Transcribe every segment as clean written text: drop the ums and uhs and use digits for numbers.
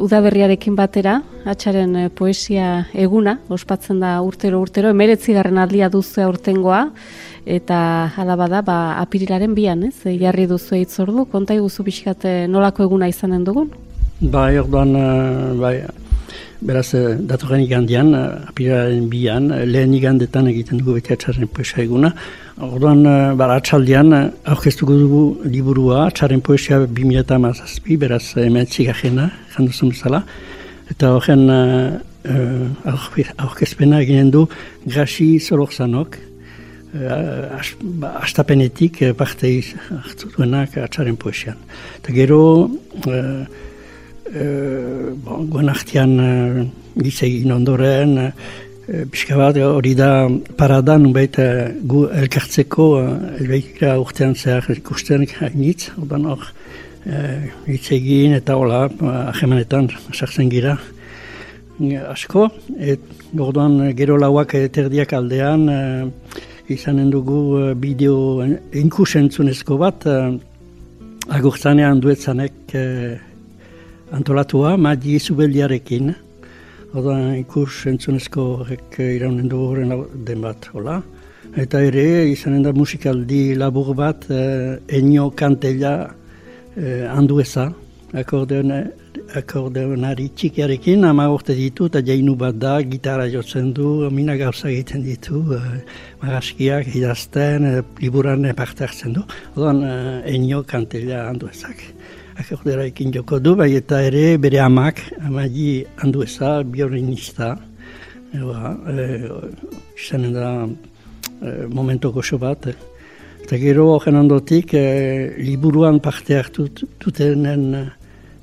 udaberriarekin batera, Atxaren poesia eguna, ospatzen da urtero, 19. aldia duzu aurtengoa, eta hala bada, apirilaren 2, ez? Jarri duzu hitzordu, konta iguzu pixkat nolako eguna izanen dugun? Bai, orduan, beraz, datorren igandian, apirilaren 2, lehen igandetan egiten dugu beti Atxaren poesia eguna. Orduan, atxaldian, aurkeztuko dugu liburua, Atxaren poesia 2017, beraz, hementzigarrena, janduzun bezala. Eta horren aurkezpena eginen du Grasi Zolorzanok, astapenetik parte hartu duenak Atxaren poesian. Eta gero, goen artean gitzegin ondoren, pixka bat hori da parada nubait gu elkartzeko elbeikira urtean zehar ikusten hainitz, ordan hor gitzegin eta hola ahemanetan sartzen gira asko. Orduan gero lauak terdiak aldean izanen dugu bideo inkusentzunezko bat agurtzanean duetzanek antolatua Madi Zubeldiarekin. Orduan ikus entzunezko horrek iraunen dugu horren den bat, hola. Eta ere, izanen da musikaldi labur bat, Enio Kantella Andueza, akordeonari txikiarekin, 10 urte ditu, eta jainu bat da, gitarra jotzen du, mina gauza egiten ditu, marraskiak idazten, liburan parte hartzen du. Orduan, Enio Kantella Anduezak. Akorderarekin joko du, bai eta ere bere amak, Amadi Andueza, biolinista. Izanen da momentu goxo bat. Eta gero horren ondotik, liburuan parte hartu dutenen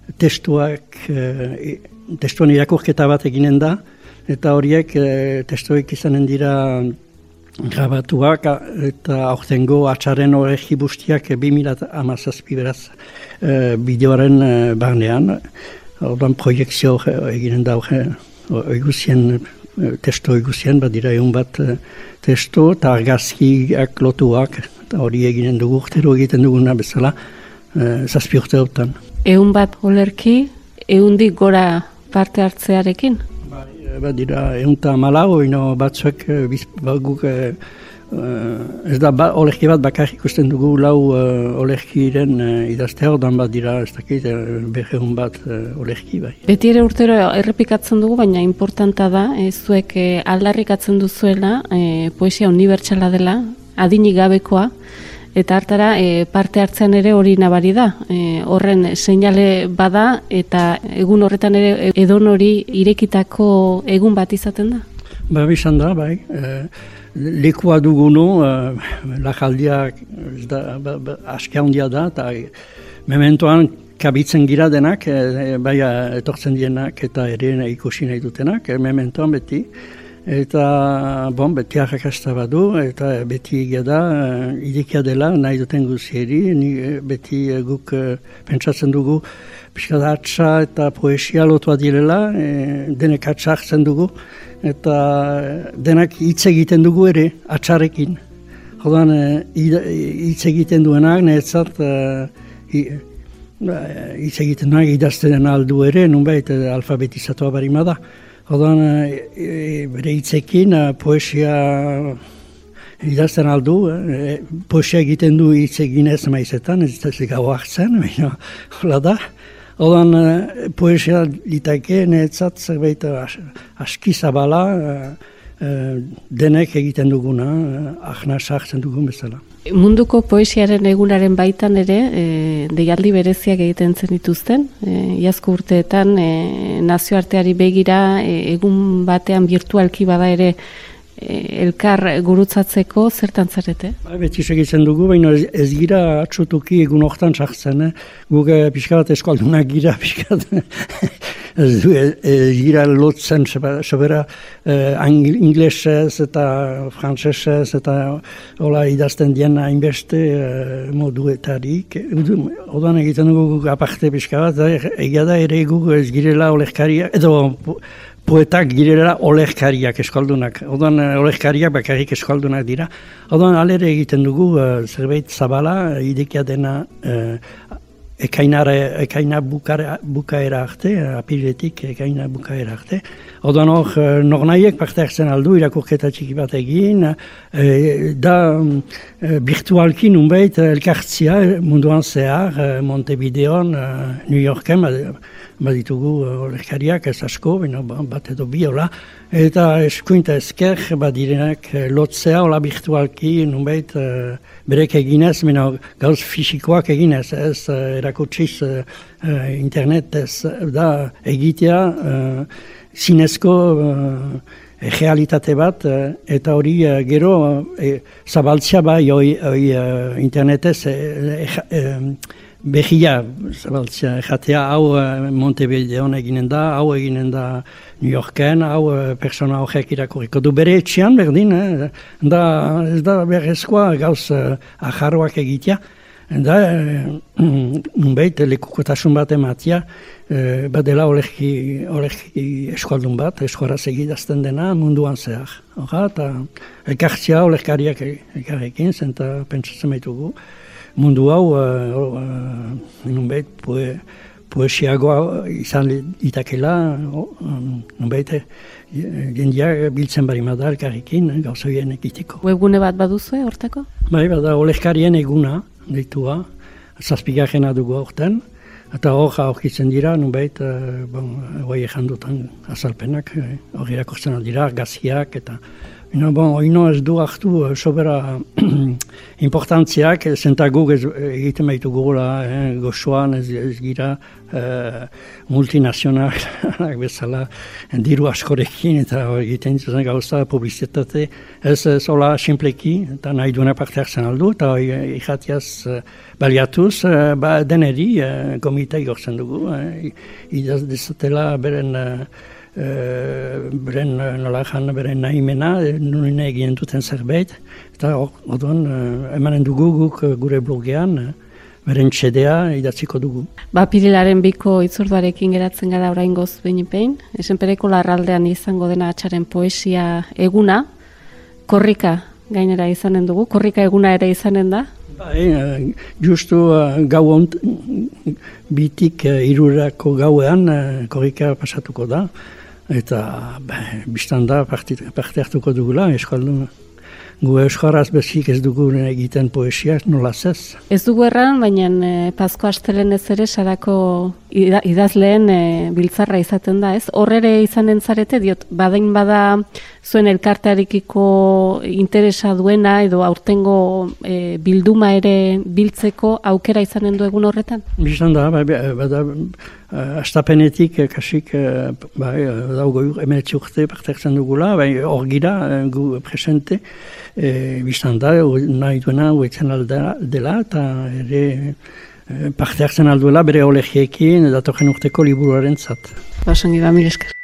testuan irakurketa bat eginen da, eta horiek testuek izanen dira grabatuak eta aurtengo Atxaren oregi bustiak 2017 beraz bideoaren barnean. Orduan proiektzio eginen da eguzien, testo eguzien, badira egun bat testo eta argazkiak lotuak, eta hori eginen dugu urtero egiten duguna bezala 7 urte hautan. Egun bat olerki, ehundik gora parte hartzearekin? Badira, eunta malau, batzuek guk ez da olerki bat bakar ikusten dugu lau olerkiren idaztea, ordan badira, ez dakit, berreun bat olerki bai. Beti ere urtero errepikatzen dugu, baina importanta da, zuek aldarrikatzen duzuela, poesia unibertsala dela, adinik gabekoa, eta hartara parte hartzean ere hori nabari da. Horren seinale bada eta egun horretan ere edon hori irekitako egun bat izaten da? Ba, bizan da, bai. Lekua dugunu, lajaldiak aske handia da, eta mementoan kabitzen gira denak, bai etortzen dienak eta ere ikusi nahi dutenak, mementoan beti. Eta, beti arrakasta badu, eta beti egia da, irekia dela, nahi duten guzieri, beti guk pentsatzen dugu, pixka da atxa eta poesia lotua direla, denek atxa hartzen dugu, eta denak hitz egiten dugu ere, atxarekin. Jodan, hitz egiten duenak, netzat, hitz egiten duenak idazten aldu ere, nunbait alfabetizatua barima da. Orduan, bere hitzekin poesia idazten aldu, poesia egiten du hitz eginez maizetan, ez gau hartzen, hola da. Orduan, poesia litake, netzat zerbait aski zabala, denek egiten duguna, ahna sartzen dugun bezala. Munduko poesiaren egunaren baitan ere, deialdi bereziak egiten zen dituzten, iazko urteetan nazioarteari begira, egun batean virtualki bada ere elkar gurutzatzeko zertan zarete? Beti segitzen dugu, baina ez gira atxutuki egun hortan sartzen. Guk pixka bat eskaldunak gira, pixka bat ez gira lotzen, sobera inglesez eta frantsesez eta hola idazten dien hainbeste moduetarik. Odan egiten dugu guk aparte pixka bat, egia da ere guk ez girela olerkaria, edo poetak girela olerkariak eskaldunak. Odan olerkariak bakarrik eskaldunak dira. Odan alere egiten dugu zerbait zabala, idekia dena ekaina bukaera arte, apiletik ekaina bukaera arte. Odan hor, nornaiek parte hartzen aldu, irakurketa txiki bat egin, da virtualki nunbait elkartzia munduan zehar, Montevideon, New Yorken, baditugu olerkariak ez asko, bat edo bi, hola, eta eskuinta ezker, badirenak lotzea, hola virtualki nunbait berek eginez, gauz fisikoak eginez, ez erakutsiz internetez, da egitea, zinezko realitate bat, eta hori gero zabaltzea bai internetez behia zabaltzea, jatea hau Montevideon eginen da, hau eginen da New Yorken, hau persona horrek irakurriko du bere etxean berdin, ez da berrezkoa gauz ajarroak egitea. Da, nunbait, lekukotasun bat ematia, badela olerki eskualdun bat, eskuaraz egidazten dena munduan zehar. Hora, eta elkartzia olerkariak elkarrekin, zenta pentsatzen baitugu. Mundu hau, nunbait, poesiagoa izan itakela, nunbait, jendeak biltzen barimada elkarrekin, gauzoien egiteko. Webgune bat baduzue hortako? Bai, bada olerkarien eguna, deitua, zazpigarrena dugu aurten, eta hor aurkitzen dira, nunbait, hoi ejandutan azalpenak, hor irakurtzen dira, argaziak, eta oino ez du hartu sobera importantziak, zenta guk egiten baitu gugula, gozoan ez gira multinazionalak bezala diru askorekin, eta egiten dituzten gauza publizitate ez zola simpleki, eta nahi duena parte hartzen aldu, eta ikatiaz baliatuz, deneri komita igortzen dugu, idaz dezatela beren nahimena, nuen egin duten zerbait, eta orduan emanen dugu guk gure blogean, beren txedea idatziko dugu. Apirilaren 2ko itzorduarekin geratzen gara oraingoz behin-behin, Esenpereko Larraldean izango dena Atxaren poesia eguna, korrika gainera izanen dugu, korrika eguna ere izanen da? Bai, justu gau bitik 3 gauean korrika pasatuko da, eta biztan da parte hartuko dugula, eskaldun. Gu euskaraz bezik ez dugu egiten poesia, nolaz ez. Ez dugu erran, baina Pasko astelenez ere sarako idazleen biltzarra izaten da, ez? Horrere izanen zarete, diot, badain bada zuen elkartearekiko interesa duena edo aurtengo bilduma ere biltzeko aukera izanen du egun horretan? Biztan da, bada astapenetik kasik daugo 19 urte parte hartzen dugula, hor gira gu presente, biztan da, nahi duena huetzen aldela, eta ere parte hartzen alduela bere olegiekin datorren urteko liburuaren zat. Basongi, mil esker.